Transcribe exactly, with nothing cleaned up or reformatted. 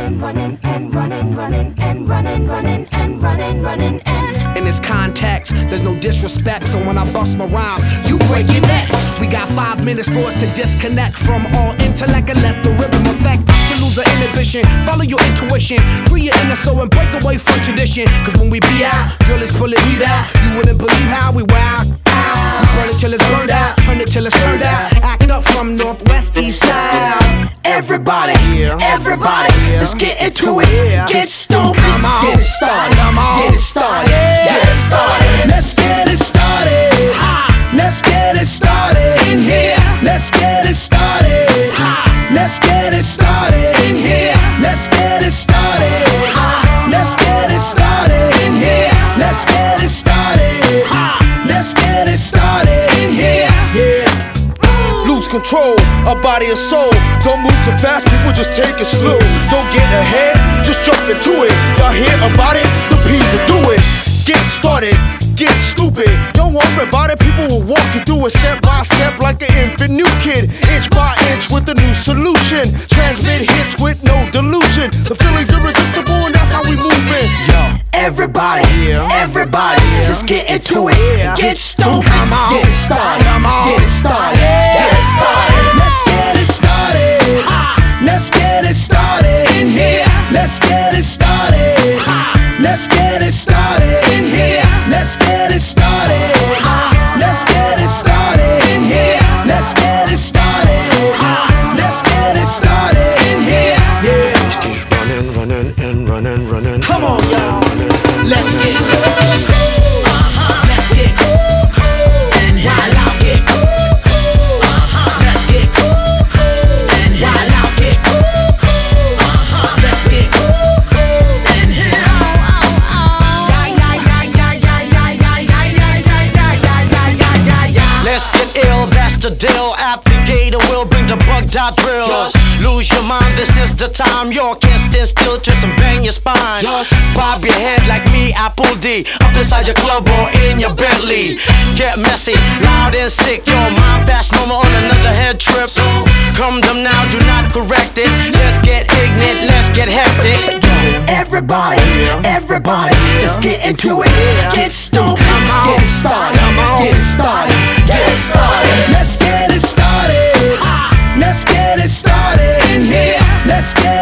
running, running, and running, running, and running, running, and running, running, and. In this context, there's no disrespect, so when I bust my rhyme, you break your necks. We got five minutes for us to disconnect from all intellect and let the rhythm affect. To lose the inhibition, follow your intuition, free your inner soul and break away from tradition. Cause when we be out, girl, it's pulling me out. You wouldn't believe how we wow. We burn it till it's burned out, turn it till it's turned out. Act up from northwest, east side. Everybody, everybody, let's get into it. Get stupid, get it started, get it started, get it started. Let's get it started. Let's get it started in here. Let's get it started. Let's get it started in here. Let's get it started. Let's get it started in here. Let's get it started. Let's get it started in here. Yeah. Lose control, a body and soul. Don't move too fast, people just take it slow. Don't get ahead, just jump into it. Y'all hear about it? The P's will do it. Get started, get stupid. Don't worry about it, people will walk you through it step by step like an infant new kid. Inch by inch with a new solution. Transmit hits with no delusion. The feeling's irresistible and that's how we move it. Yo. Everybody, everybody, let's get into it. Get stupid, get it started, get it started, get it started. Let's get it started. Let's get it started in here. Let's get it started. Let's get it started in here. Let's get it started. Let's get it started in here. Let's get it started. Let's get it started in here. Yeah. Running, running, and running, running. Come on, y'all. Let's get cool, cool. Uh-huh. Let's get cool, cool. And while I get cool, cool. Uh-huh. Let's get cool, cool. And while I get cool, cool. Uh-huh. Let's get cool, cool. And here. Let's get ill, that's the deal. At the gate, will bring the bug dot drill. Just lose your mind, this is the time. You can't stand still, twist and bang your spine. Just bob your head like me, Apple D. Up inside your club or in your Bentley. Get messy, loud and sick. Your mind fast, no more on another head trip. So come them now, do not correct it. Let's get ignorant, let's get hectic. Everybody, everybody, let's get into it. Get stupid, get it started, get it started, get it started. Let's get it started. Let's get it started in here. Let's get